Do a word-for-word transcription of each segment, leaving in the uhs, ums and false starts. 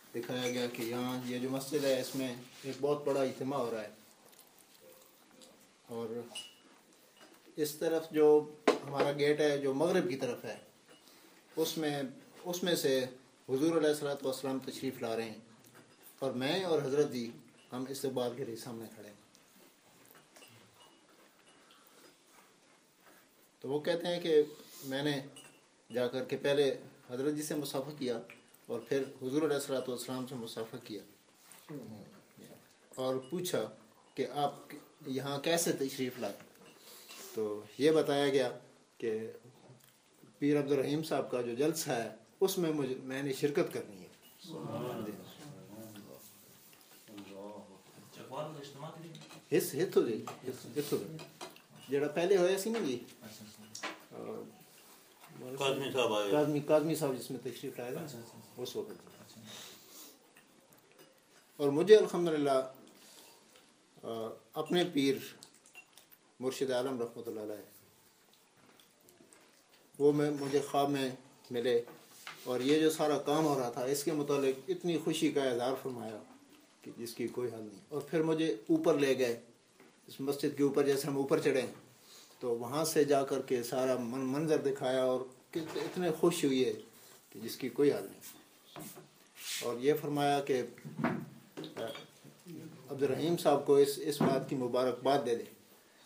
دکھایا گیا کہ یہاں یہ جو مسجد ہے اس میں ایک بہت بڑا اجتماع ہو رہا ہے، اور اس طرف جو ہمارا گیٹ ہے جو مغرب کی طرف ہے اس میں اس میں سے حضور علیہ الصلوۃ والسلام تشریف لا رہے ہیں، اور میں اور حضرت جی ہم استقبال کے لیے سامنے کھڑے ہیں۔ تو وہ کہتے ہیں کہ میں نے جا کر کے پہلے حضرت جی سے مصافحہ کیا اور پھر حضور علیہ الصلوۃ والسلام سے مصافحہ کیا اور پوچھا کہ آپ یہاں کیسے تشریف لائے۔ تو یہ بتایا گیا کہ پیر عبد الرحیم صاحب کا جو جلسہ ہے اس میں مجھے میں نے شرکت کرنی ہے۔ حص ہتھو جی ہتھو جڑا پہلے ہویا سی نا جی کاظمی صاحب آئے کاظمی کاظمی صاحب جس میں تشریف لائے تھے اس وقت۔ اور مجھے الحمدللہ اپنے پیر مرشد عالم رحمۃ اللہ علیہ وہ میں مجھے خواب میں ملے، اور یہ جو سارا کام ہو رہا تھا اس کے متعلق اتنی خوشی کا اظہار فرمایا کہ جس کی کوئی حل نہیں۔ اور پھر مجھے اوپر لے گئے اس مسجد کے اوپر، جیسے ہم اوپر چڑھے تو وہاں سے جا کر کے سارا من منظر دکھایا، اور اتنے خوش ہوئی ہے کہ جس کی کوئی حل نہیں۔ اور یہ فرمایا کہ عبد الرحیم صاحب کو اس اس بات کی مبارکباد دے دیں۔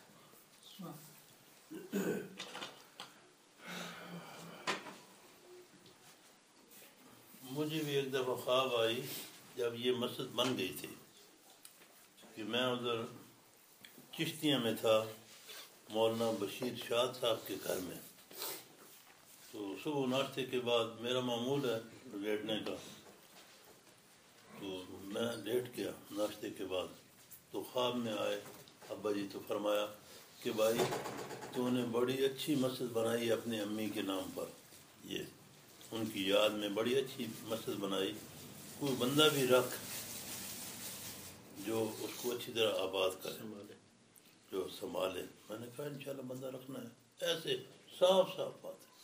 مجھے بھی ایک دفعہ خواب آئی جب یہ مسجد بن گئی تھی کہ میں ادھر چشتیاں میں تھا مولانا بشیر شاد صاحب کے گھر میں۔ تو صبح ناشتے کے بعد میرا معمول ہے لیٹنے کا، تو میں لیٹ گیا ناشتے کے بعد۔ تو خواب میں آئے ابا جی تو فرمایا کہ بھائی تو نے بڑی اچھی مسجد بنائی اپنی امی کے نام پر، یہ ان کی یاد میں بڑی اچھی مسجد بنائی، کوئی بندہ بھی رکھ جو اس کو اچھی طرح آباد کرے، جو سنبھالے۔ میں نے کہا انشاءاللہ بندہ رکھنا ہے، ایسے صاف صاف بات ہے۔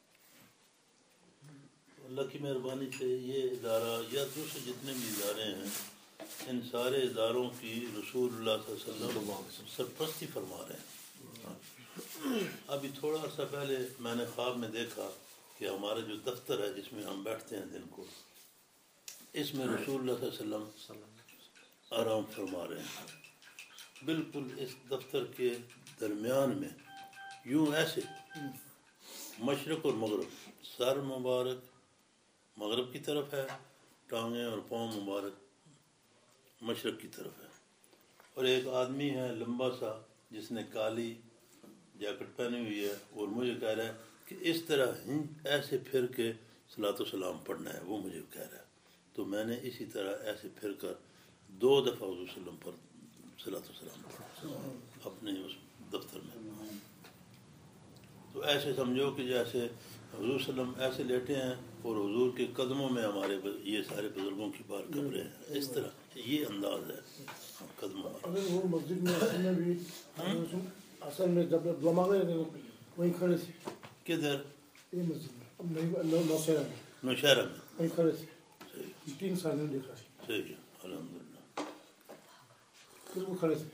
اللہ کی مہربانی سے یہ ادارہ یا دوسرے جتنے بھی ادارے ہیں ان سارے اداروں کی رسول اللہ صلی اللہ علیہ وسلم سرپرستی فرما رہے ہیں۔ ابھی تھوڑا سا پہلے میں نے خواب میں دیکھا کہ ہمارا جو دفتر ہے جس میں ہم بیٹھتے ہیں دن کو، اس میں رسول اللہ صلی اللہ علیہ وسلم آرام فرما رہے ہیں، بالکل اس دفتر کے درمیان میں، یوں ایسے مشرق اور مغرب، سر مبارک مغرب کی طرف ہے، ٹانگیں اور پاؤں مبارک مشرق کی طرف ہے، اور ایک آدمی ہے لمبا سا جس نے کالی جیکٹ پہنی ہوئی ہے، اور مجھے کہہ رہا ہے کہ اس طرح ایسے پھر کے صلاۃ و سلام پڑھنا ہے، وہ مجھے کہہ رہا ہے۔ تو میں نے اسی طرح ایسے پھر کر دو دفعہ حضور صلی اللہ علیہ وسلم پر صلاۃ و سلام پڑھا اپنے اس دفتر میں۔ تو ایسے سمجھو کہ جیسے حضور صلی اللہ علیہ وسلم ایسے لیٹے ہیں اور حضور کے قدموں میں ہمارے یہ سارے بزرگوں کی بار قبریں ہیں، اس طرح یہ انداز ہے قدموں میں۔ اگر وہ مسجد میں اصل میں بھی اصل میں جب دعا مانگ رہے تھے وہیں کھڑے تھے۔ کدھر؟ یہ مسجد میں نوشہرہ میں نوشہرہ میں وہیں کھڑے تھے، تین سال میں دیکھا ہے۔ صحیح ہے، الحمدللہ۔ پھر وہ کھڑے تھے۔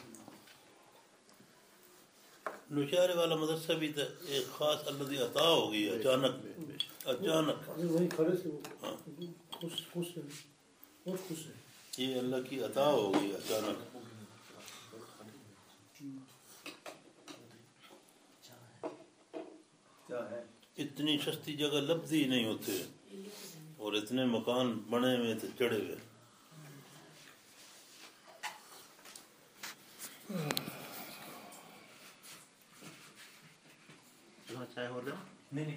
نوشہرے والا مدرسہ بھی تھا، ایک خاص اللہ کی عطا ہو گئی اچانک اچانک وہیں کھڑے تھے، خوش خوش ہیں، بہت خوش ہیں۔ یہ اللہ کی عطا ہو گئی اچانک۔ اتنی سستی جگہ لبدی نہیں ہوتے، اور اتنے مکان بنے ہوئے تھے چڑھے ہوئے۔